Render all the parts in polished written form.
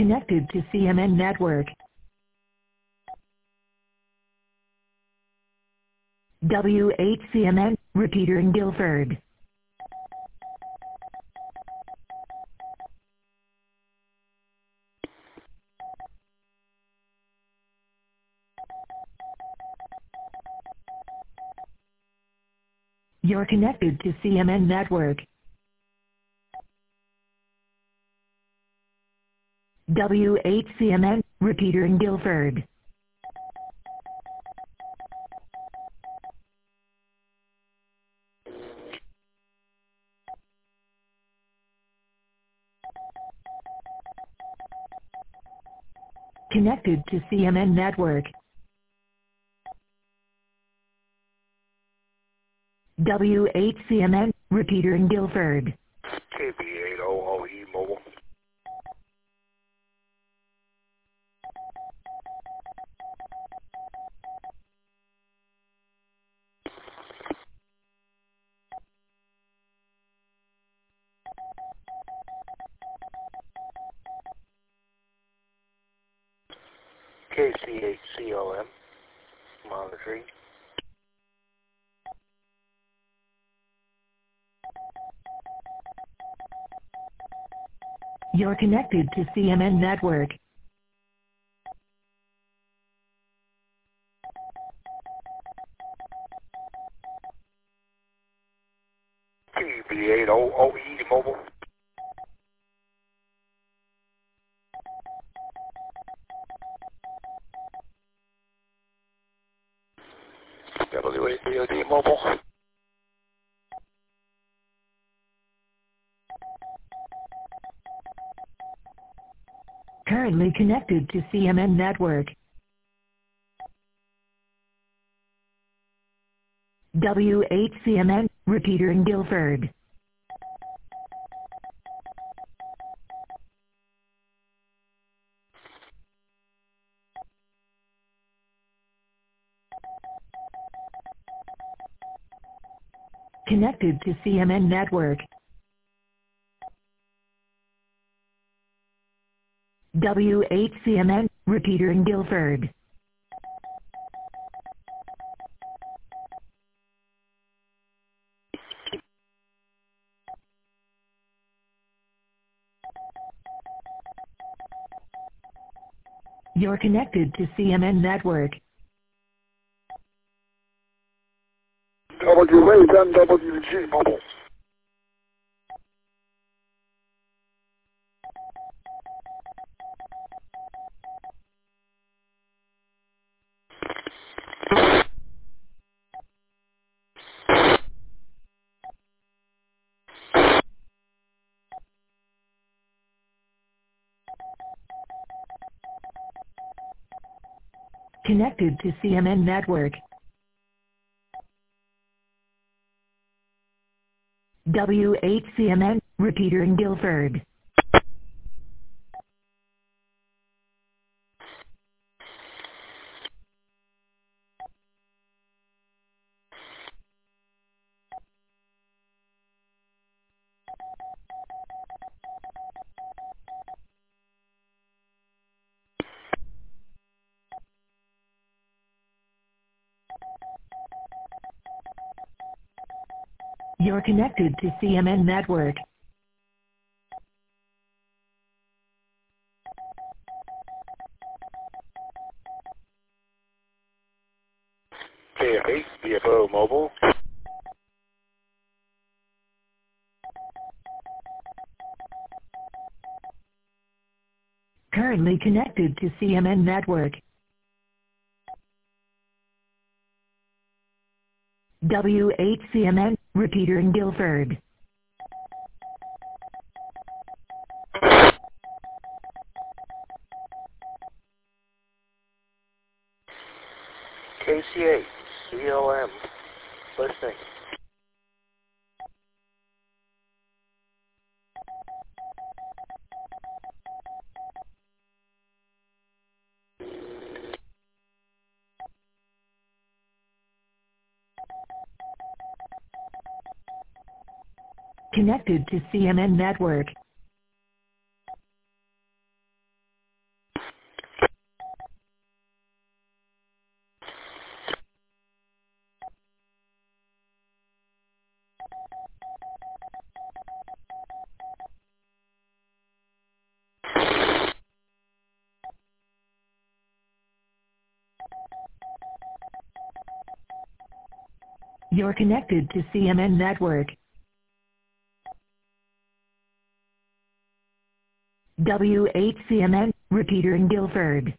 Connected to CMN network. W8CMN, repeater in Guilford. You're connected to CMN network. W8CMN, repeater in Guilford. Connected to CMN network. W8CMN, repeater in Guilford. KB800E mobile. KC8CLM monitoring. You're connected to CMN network. KB800E mobile. W8BOD mobile. Currently connected to CMN network. W8CMN, repeater in Guilford. Connected to CMN network. W8CMN, repeater in Guilford. You're connected to CMN network. W8MWG mobile. Connected to CMN network. W8CMN, repeater in Guilford. You're connected to CMN network. KF8 BFO mobile. Currently connected to CMN network. W8CMN, repeater in Guilford. KC8 CLM listening. Connected to CMN network. You're connected to CMN Network. W8CMN, repeater in Guilford.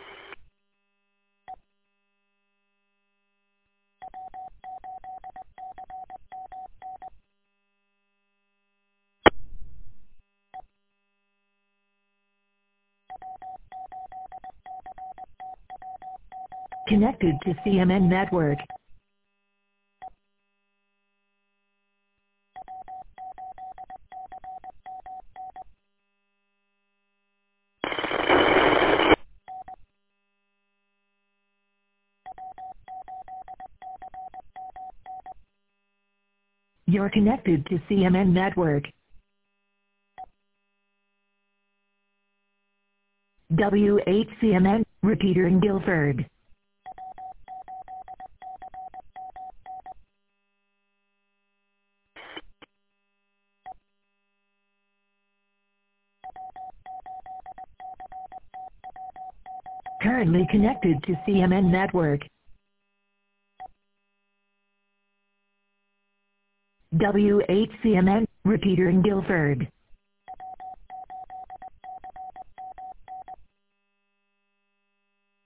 Connected to CMN Network. You're connected to CMN Network. W8CMN, repeater in Guilford. Currently connected to CMN Network. W8CMN, repeater in Guilford.